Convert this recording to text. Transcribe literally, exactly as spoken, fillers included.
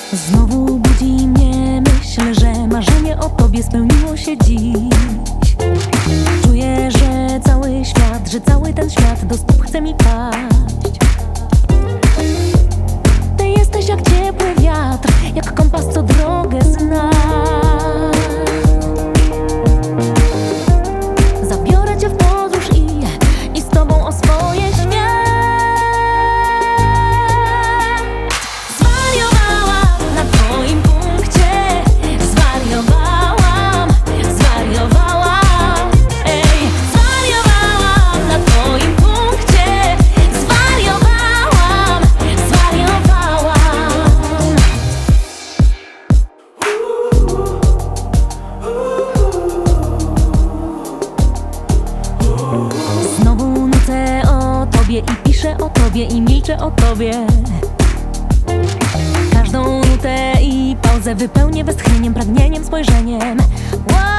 Znowu budzi mnie myśl, że marzenie o tobie spełniło się dziś. Czuję, że cały świat, że cały ten świat do stóp chce mi paść. Ty jesteś jak ciepły wiatr, jak kompas, co drogę zna. Zabiorę cię w podróż i, i z tobą o swoje śmiać. Zwariowałam na twoim punkcie, zwariowałam, zwariowałam. Ej, zwariowałam na twoim punkcie, zwariowałam, zwariowałam. Znowu nucę o tobie i piszę o tobie i milczę o tobie. Każdą nutę i pauzę wypełnię westchnieniem, pragnieniem, spojrzeniem. Wow.